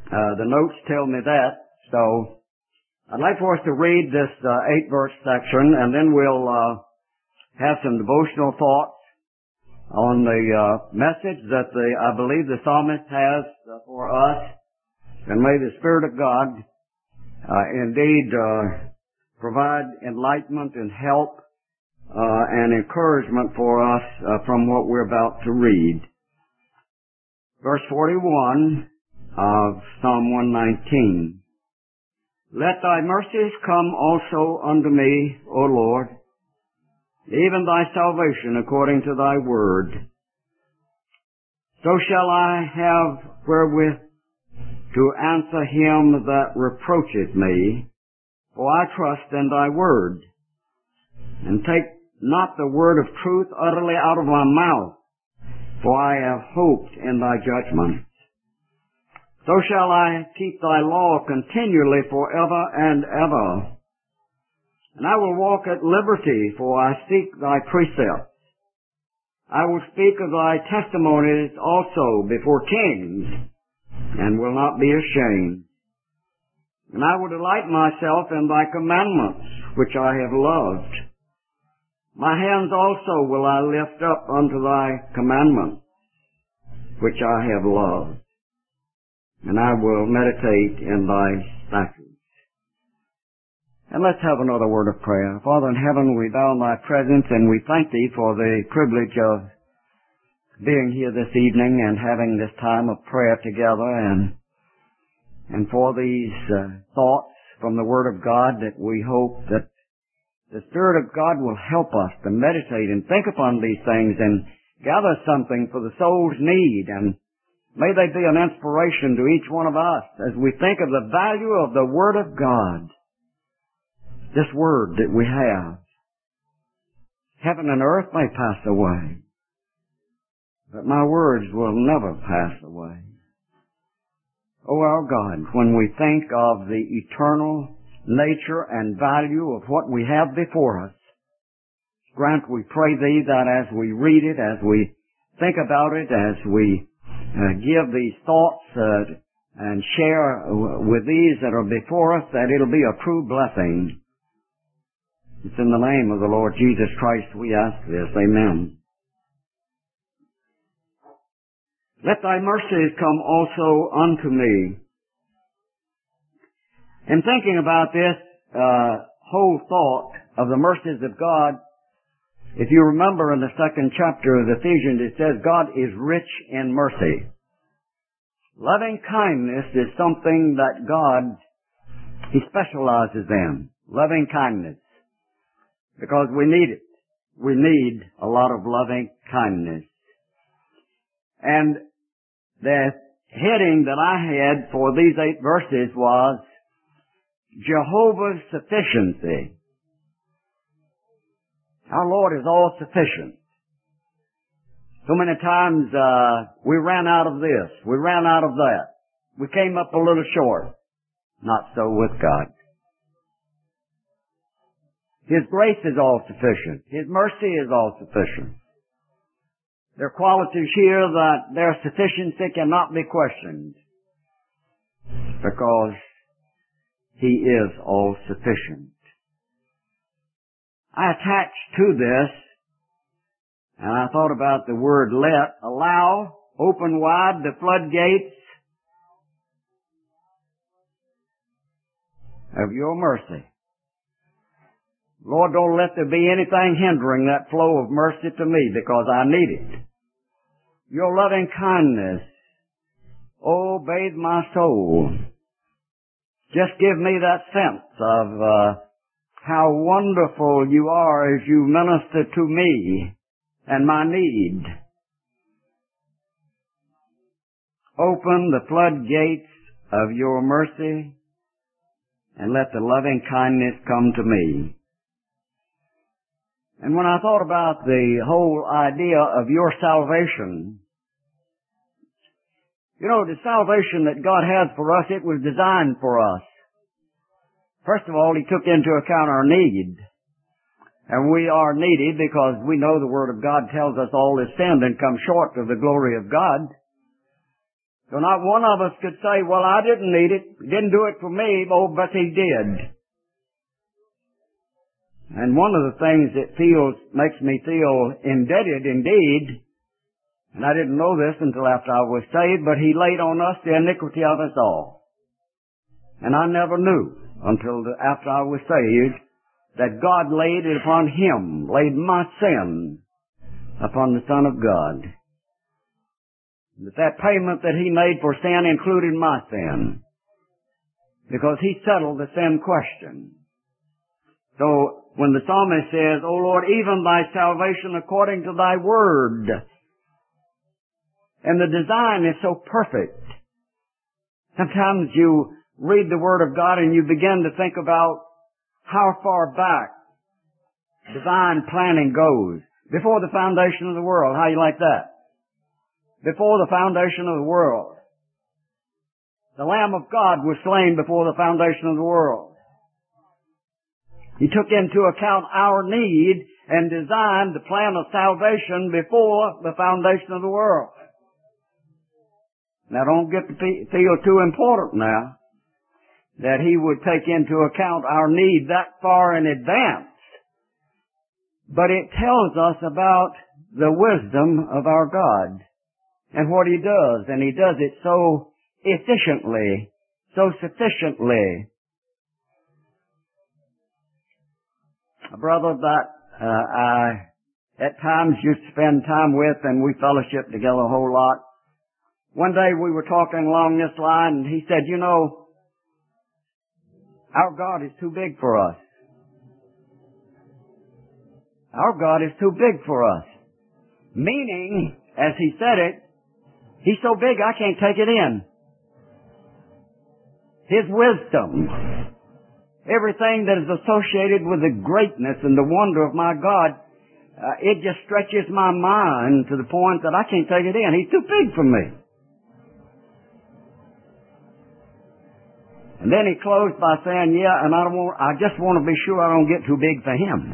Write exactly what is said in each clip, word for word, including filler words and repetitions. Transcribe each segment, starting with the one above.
Uh, the notes tell me that. So I'd like for us to read this uh, eight-verse section, and then we'll uh, have some devotional thoughts on the uh, message that the I believe the psalmist has uh, for us. And may the Spirit of God uh, indeed uh, provide enlightenment and help uh, and encouragement for us uh, from what we're about to read. Verse forty-one of Psalm one nineteen. Let thy mercies come also unto me, O Lord, even thy salvation according to thy word. So shall I have wherewith to answer him that reproacheth me, for I trust in thy word. And take not the word of truth utterly out of my mouth, for I have hoped in thy judgments. So shall I keep thy law continually forever and ever. And I will walk at liberty, for I seek thy precepts. I will speak of thy testimonies also before kings, and will not be ashamed. And I will delight myself in thy commandments, which I have loved. My hands also will I lift up unto thy commandments, which I have loved. And I will meditate in thy statutes. And let's have another word of prayer. Father in heaven, we bow in thy presence, and we thank thee for the privilege of being here this evening and having this time of prayer together, and and for these uh, thoughts from the Word of God, that we hope that the Spirit of God will help us to meditate and think upon these things and gather something for the soul's need, and may they be an inspiration to each one of us as we think of the value of the Word of God, this Word that we have. Heaven and earth may pass away, but my words will never pass away. O our God, when we think of the eternal nature and value of what we have before us, grant, we pray thee, that as we read it, as we think about it, as we uh, give these thoughts uh, and share with these that are before us, that it'll be a true blessing. It's in the name of the Lord Jesus Christ we ask this. Amen. Let thy mercies come also unto me. In thinking about this uh, whole thought of the mercies of God, if you remember in the second chapter of Ephesians, it says God is rich in mercy. Loving kindness is something that God, He specializes in. Loving kindness. Because we need it. We need a lot of loving kindness. And the heading that I had for these eight verses was Jehovah's sufficiency. Our Lord is all sufficient. So many times uh, we ran out of this, we ran out of that. We came up a little short. Not so with God. His grace is all sufficient. His mercy is all sufficient. There are qualities here that their sufficiency cannot be questioned, because He is all sufficient. I attached to this, and I thought about the word let, allow, open wide the floodgates of your mercy. Lord, don't let there be anything hindering that flow of mercy to me, because I need it. Your loving kindness, oh, bathe my soul. Just give me that sense of uh, how wonderful you are as you minister to me and my need. Open the floodgates of your mercy and let the loving kindness come to me. And when I thought about the whole idea of your salvation, you know, the salvation that God has for us, it was designed for us. First of all, He took into account our need. And we are needy because we know the Word of God tells us all is sinned and come short of the glory of God. So not one of us could say, well, I didn't need it. He didn't do it for me. Oh, but he did. And one of the things that feels, makes me feel indebted indeed, and I didn't know this until after I was saved, but he laid on us the iniquity of us all. And I never knew until the, after I was saved that God laid it upon him, laid my sin upon the Son of God. That that payment that he made for sin included my sin, because he settled the sin question. So when the psalmist says, O Lord, even thy salvation according to thy word, and the design is so perfect. Sometimes you read the Word of God and you begin to think about how far back divine planning goes. Before the foundation of the world. How you like that? Before the foundation of the world. The Lamb of God was slain before the foundation of the world. He took into account our need and designed the plan of salvation before the foundation of the world. Now don't get to feel too important now that he would take into account our need that far in advance. But it tells us about the wisdom of our God and what he does. And he does it so efficiently, so sufficiently. A brother that uh, I at times used to spend time with, and we fellowship together a whole lot. One day we were talking along this line, and he said, you know, our God is too big for us. Our God is too big for us. Meaning, as he said it, he's so big I can't take it in. His wisdom, everything that is associated with the greatness and the wonder of my God, uh, it just stretches my mind to the point that I can't take it in. He's too big for me. And then he closed by saying, yeah, and I don't want, I just want to be sure I don't get too big for him.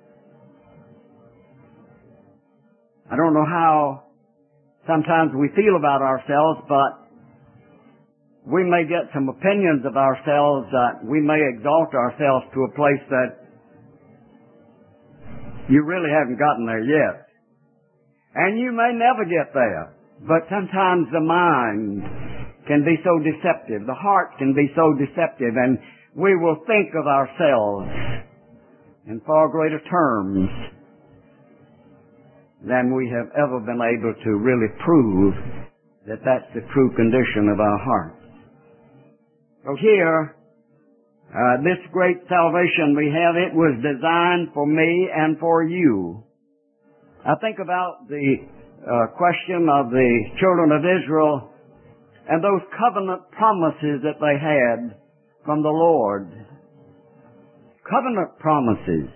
I don't know how sometimes we feel about ourselves, but we may get some opinions of ourselves that we may exalt ourselves to a place that you really haven't gotten there yet. And you may never get there, but sometimes the mind can be so deceptive. The heart can be so deceptive, and we will think of ourselves in far greater terms than we have ever been able to really prove that that's the true condition of our hearts. So here, uh, this great salvation we have, it was designed for me and for you. I think about the uh, question of the children of Israel and those covenant promises that they had from the Lord. Covenant promises.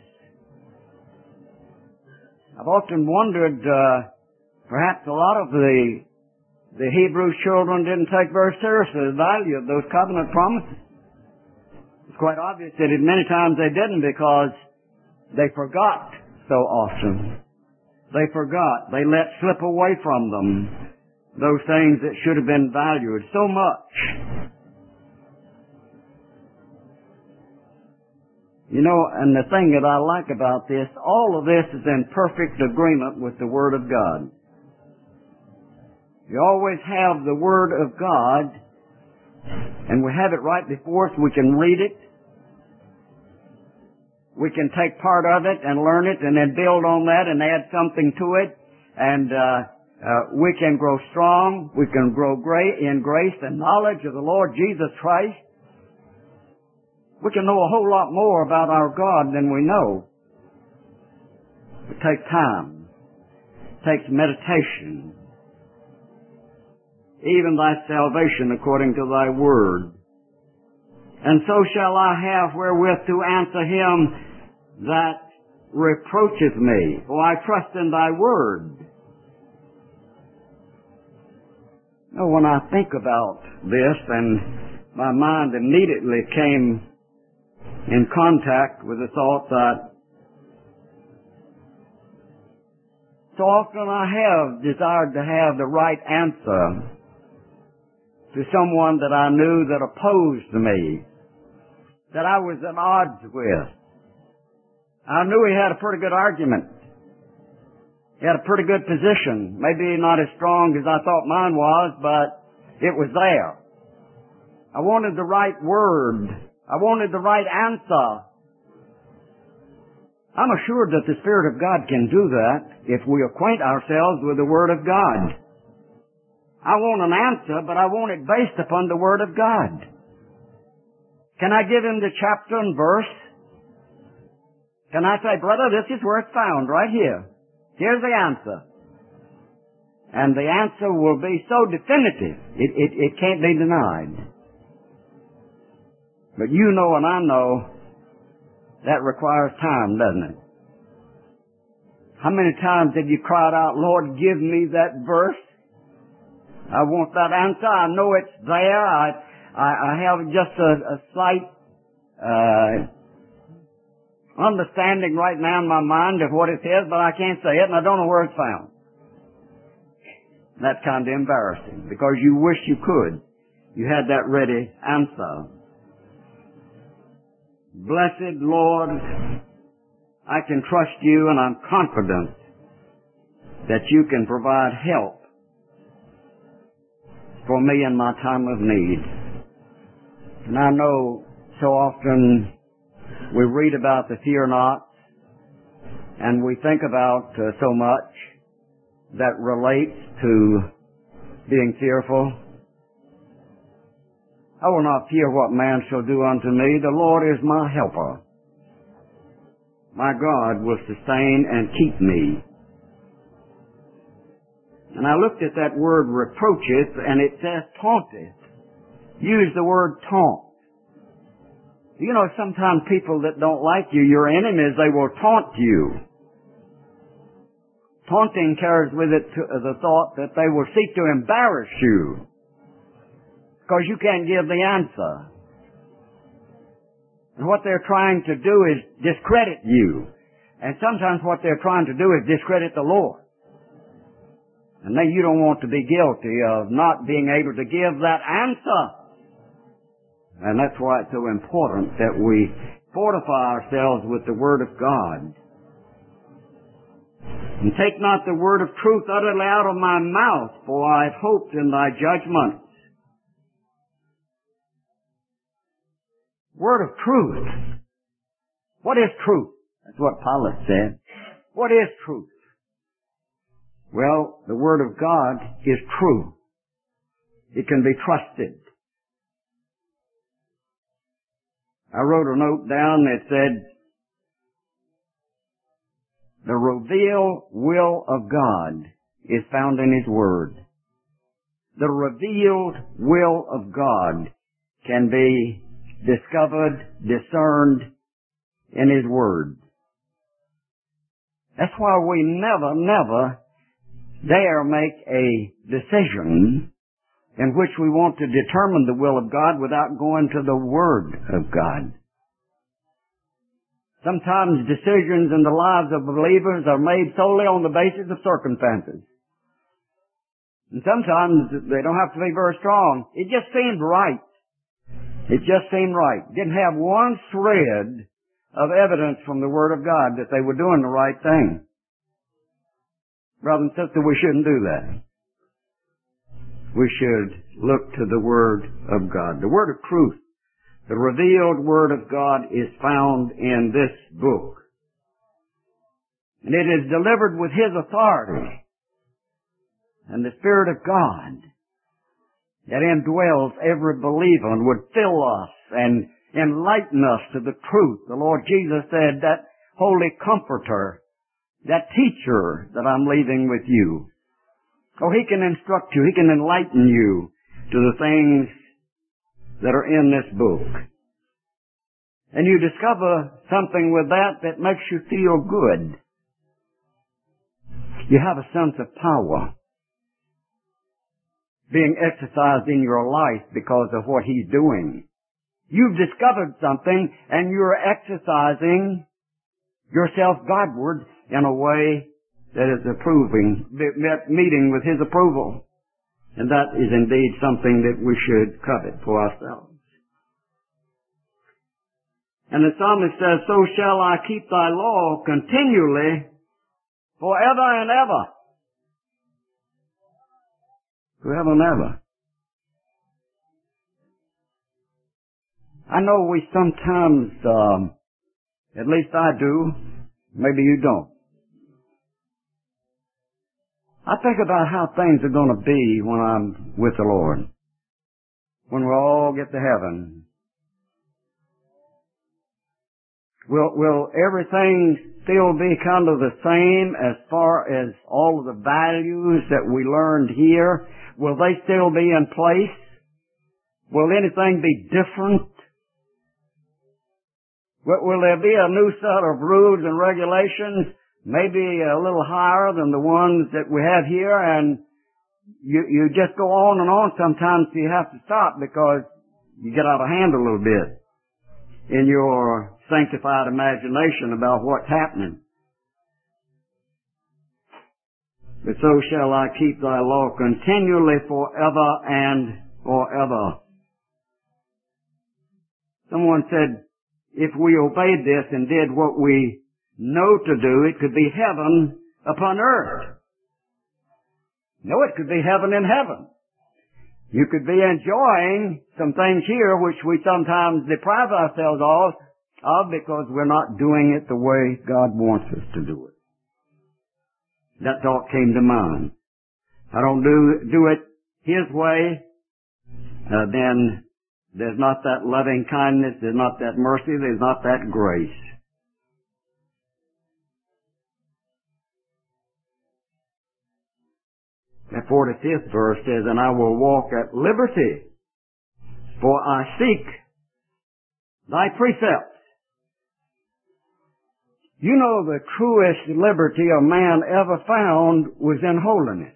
I've often wondered, uh, perhaps a lot of the, the Hebrew children didn't take very seriously the value of those covenant promises. It's quite obvious that many times they didn't because they forgot so often. They forgot. They let slip away from them those things that should have been valued so much. You know, and the thing that I like about this, all of this is in perfect agreement with the Word of God. You always have the Word of God, and we have it right before us. We can read it. We can take part of it and learn it and then build on that and add something to it. And, uh, Uh, we can grow strong. We can grow great in grace and knowledge of the Lord Jesus Christ. We can know a whole lot more about our God than we know. It takes time. It takes meditation. Even thy salvation according to thy word. And so shall I have wherewith to answer him that reproacheth me. For I trust in thy word. Oh, when I think about this, and my mind immediately came in contact with the thought that so often I have desired to have the right answer to someone that I knew that opposed me, that I was at odds with. I knew he had a pretty good argument. He had a pretty good position. Maybe not as strong as I thought mine was, but it was there. I wanted the right word. I wanted the right answer. I'm assured that the Spirit of God can do that if we acquaint ourselves with the Word of God. I want an answer, but I want it based upon the Word of God. Can I give him the chapter and verse? Can I say, brother, this is where it's found, right here. Here's the answer. And the answer will be so definitive, it, it, it can't be denied. But you know and I know that requires time, doesn't it? How many times have you cried out, Lord, give me that verse? I want that answer. I know it's there. I, I, I have just a, a slight uh, understanding right now in my mind of what it is, but I can't say it, and I don't know where it's found. That's kind of embarrassing, because you wish you could. You had that ready answer. Blessed Lord, I can trust you, and I'm confident that you can provide help for me in my time of need. And I know so often we read about the fear not, and we think about uh, so much that relates to being fearful. I will not fear what man shall do unto me. The Lord is my helper. My God will sustain and keep me. And I looked at that word reproacheth, and it says taunteth. Use the word taunt. You know, sometimes people that don't like you, your enemies, they will taunt you. Taunting carries with it the thought that they will seek to embarrass you, because you can't give the answer. And what they're trying to do is discredit you. And sometimes what they're trying to do is discredit the Lord. And then you don't want to be guilty of not being able to give that answer. And that's why it's so important that we fortify ourselves with the Word of God. And take not the word of truth utterly out of my mouth, for I have hoped in thy judgments. Word of truth. What is truth? That's what Pilate said. What is truth? Well, the Word of God is true. It can be trusted. I wrote a note down that said, the revealed will of God is found in His Word. The revealed will of God can be discovered, discerned in His Word. That's why we never, never dare make a decision in which we want to determine the will of God without going to the Word of God. Sometimes decisions in the lives of believers are made solely on the basis of circumstances. And sometimes they don't have to be very strong. It just seemed right. It just seemed right. Didn't have one shred of evidence from the Word of God that they were doing the right thing. Brother and sister, we shouldn't do that. We should look to the Word of God. The Word of truth. The revealed Word of God is found in this book. And it is delivered with His authority. And the Spirit of God that indwells every believer and would fill us and enlighten us to the truth. The Lord Jesus said, that Holy Comforter, that teacher that I'm leaving with you. Oh, He can instruct you. He can enlighten you to the things that are in this book. And you discover something with that that makes you feel good. You have a sense of power being exercised in your life because of what He's doing. You've discovered something and you're exercising yourself Godward in a way that is approving, meeting with His approval. And that is indeed something that we should covet for ourselves. And the psalmist says, so shall I keep thy law continually forever and ever. Forever and ever. I know we sometimes, um, at least I do, maybe you don't. I think about how things are going to be when I'm with the Lord. When we all get to heaven. Will, will everything still be kind of the same as far as all of the values that we learned here? Will they still be in place? Will anything be different? Will, will there be a new set of rules and regulations? Maybe a little higher than the ones that we have here, and you, you just go on and on. Sometimes you have to stop because you get out of hand a little bit in your sanctified imagination about what's happening. But so shall I keep thy law continually forever and forever. Someone said, if we obeyed this and did what we know to do, it could be heaven upon earth. No, it could be heaven in heaven. You could be enjoying some things here which we sometimes deprive ourselves of, of because we're not doing it the way God wants us to do it. That thought came to mind. I don't do, do it His way, uh, then there's not that loving kindness, there's not that mercy, there's not that grace. The forty-fifth verse says, and I will walk at liberty, for I seek thy precepts. You know, the truest liberty a man ever found was in holiness.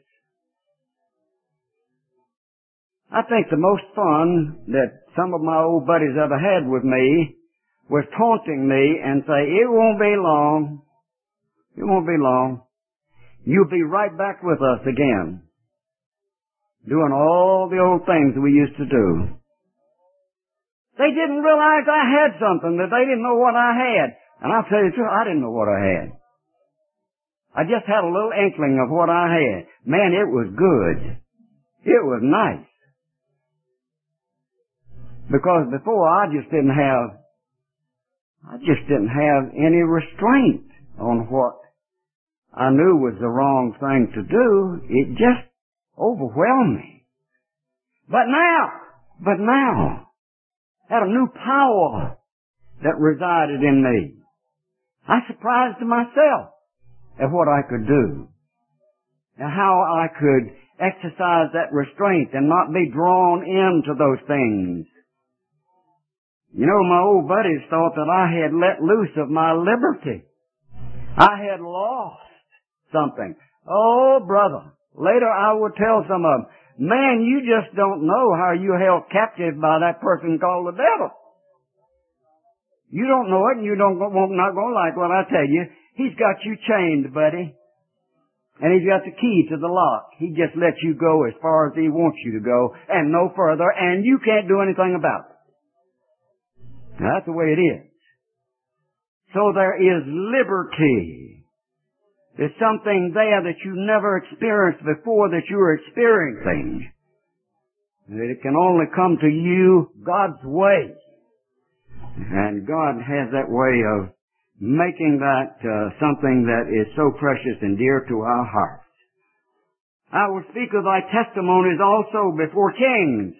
I think the most fun that some of my old buddies ever had with me was taunting me and say, it won't be long, it won't be long. You'll be right back with us again, doing all the old things we used to do. They didn't realize I had something, that they didn't know what I had. And I'll tell you the truth, I didn't know what I had. I just had a little inkling of what I had. Man, it was good. It was nice. Because before I just didn't have, I just didn't have any restraint on what I knew was the wrong thing to do. It just overwhelmed me. But now, but now, had a new power that resided in me. I surprised myself at what I could do and how I could exercise that restraint and not be drawn into those things. You know, my old buddies thought that I had let loose of my liberty. I had lost something. Oh, brother, later I would tell some of them, man, you just don't know how you held captive by that person called the devil. You don't know it, and you don't not going to like what I tell you. He's got you chained, buddy. And he's got the key to the lock. He just lets you go as far as he wants you to go, and no further, and you can't do anything about it. Now, that's the way it is. So there is liberty. There's something there that you never experienced before that you're experiencing. That it can only come to you God's way. And God has that way of making that uh, something that is so precious and dear to our hearts. I will speak of thy testimonies also before kings,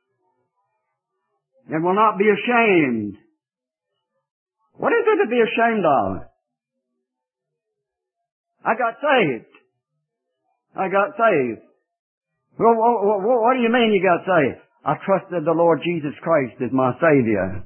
and will not be ashamed. What is it to be ashamed of? I got saved. I got saved. Well, what, what, what do you mean you got saved? I trusted the Lord Jesus Christ as my Savior.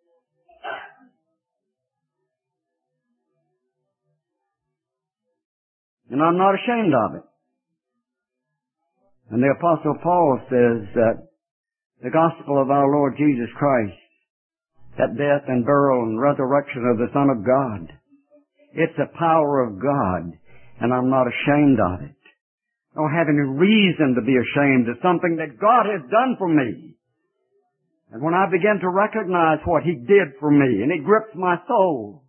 And I'm not ashamed of it. And the Apostle Paul says that the gospel of our Lord Jesus Christ, that death and burial and resurrection of the Son of God, it's the power of God, and I'm not ashamed of it. I don't have any reason to be ashamed of something that God has done for me. And when I begin to recognize what He did for me, and it grips my soul,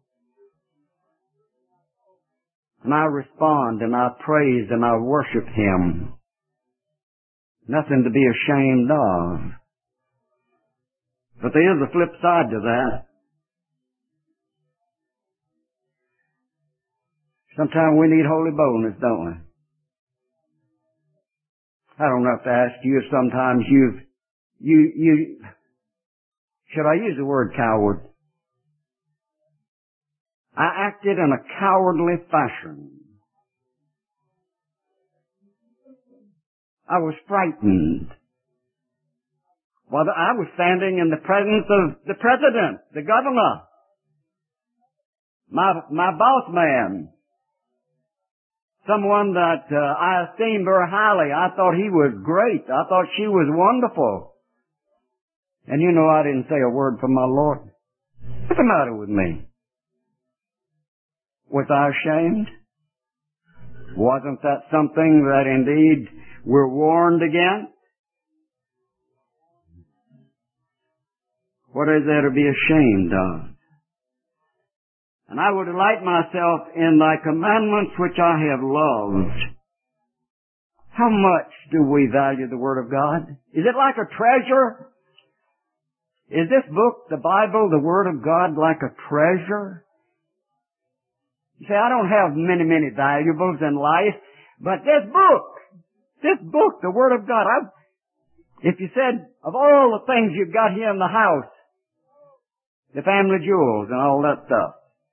and I respond, and I praise, and I worship Him, nothing to be ashamed of. But there is a flip side to that. Sometimes we need holy boldness, don't we? I don't have to ask you if sometimes you've, you, you, should I use the word coward? I acted in a cowardly fashion. I was frightened. Well, I was standing in the presence of the president, the governor, my, my boss man, someone that uh, I esteemed very highly. I thought he was great. I thought she was wonderful. And you know, I didn't say a word from my Lord. What's the matter with me? Was I ashamed? Wasn't that something that indeed we're warned against? What is there to be ashamed of? And I will delight myself in thy commandments which I have loved. How much do we value the Word of God? Is it like a treasure? Is this book, the Bible, the Word of God, like a treasure? You say, I don't have many, many valuables in life, but this book, this book, the Word of God, I, if you said, of all the things you've got here in the house, the family jewels and all that stuff,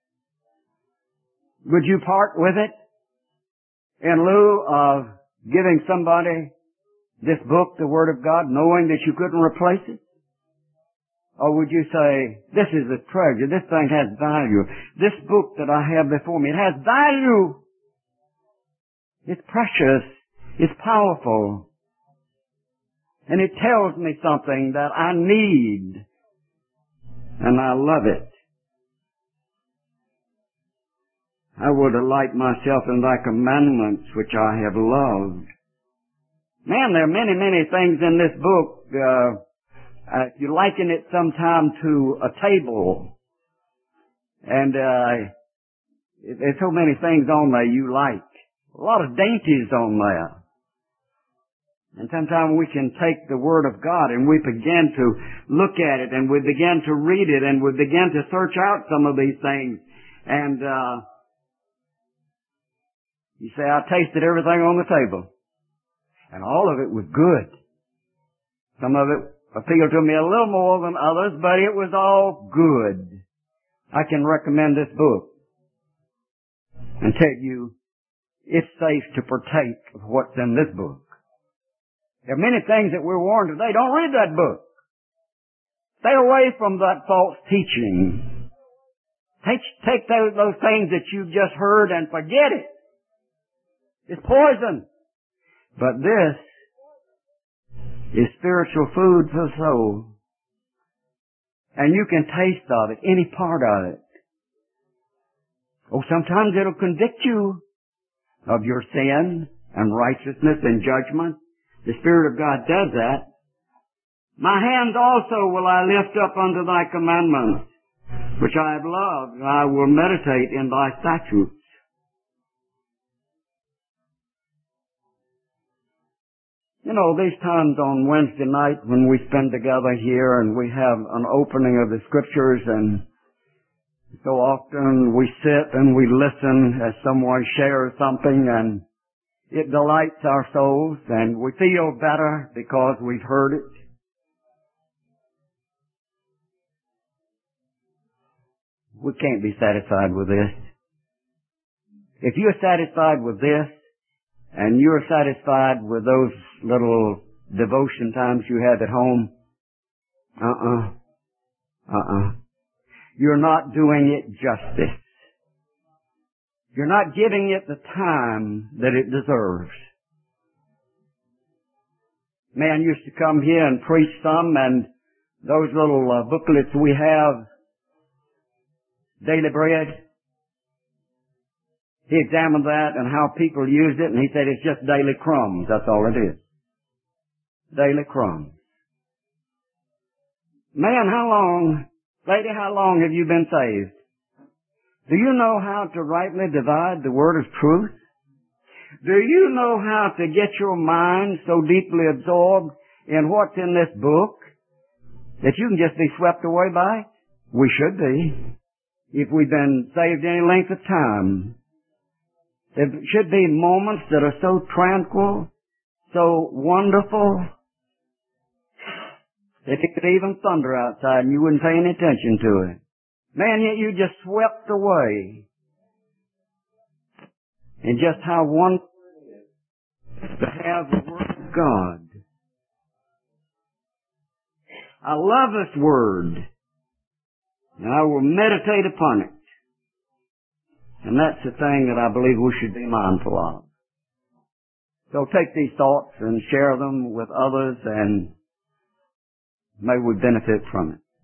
would you part with it in lieu of giving somebody this book, the Word of God, knowing that you couldn't replace it? Or would you say, this is a treasure, this thing has value, this book that I have before me, it has value, it's precious, it's powerful, and it tells me something that I need, and I love it. I will delight myself in thy commandments which I have loved. Man, there are many, many things in this book. Uh, uh, if you liken it sometime to a table, and uh, there's so many things on there you like. A lot of dainties on there. And sometimes we can take the Word of God and we begin to look at it and we begin to read it and we begin to search out some of these things. And uh you say, I tasted everything on the table. And all of it was good. Some of it appealed to me a little more than others, but it was all good. I can recommend this book and tell you it's safe to partake of what's in this book. There are many things that we're warned today. Don't read that book. Stay away from that false teaching. Take, take those, those things that you've just heard and forget it. It's poison. But this is spiritual food for the soul. And you can taste of it, any part of it. Oh, sometimes it'll convict you of your sin and righteousness and judgment. The Spirit of God does that. My hands also will I lift up unto thy commandments, which I have loved, and I will meditate in thy statutes. You know, these times on Wednesday night when we spend together here and we have an opening of the Scriptures, and so often we sit and we listen as someone shares something, and it delights our souls, and we feel better because we've heard it. We can't be satisfied with this. If you're satisfied with this, and you're satisfied with those little devotion times you have at home, uh-uh, uh-uh. You're not doing it justice. You're not giving it the time that it deserves. Man used to come here and preach some, and those little uh, booklets we have, Daily Bread, He examined that and how people used it, and he said it's just daily crumbs. That's all it is. Daily crumbs. Man, how long, lady, how long have you been saved? Do you know how to rightly divide the word of truth? Do you know how to get your mind so deeply absorbed in what's in this book that you can just be swept away by it? We should be, if we've been saved any length of time. There should be moments that are so tranquil, so wonderful, that it could even thunder outside and you wouldn't pay any attention to it. Man, yet you just swept away. And just how wonderful it is to have the Word of God. I love this Word, and I will meditate upon it. And that's the thing that I believe we should be mindful of. So take these thoughts and share them with others, and may we benefit from it.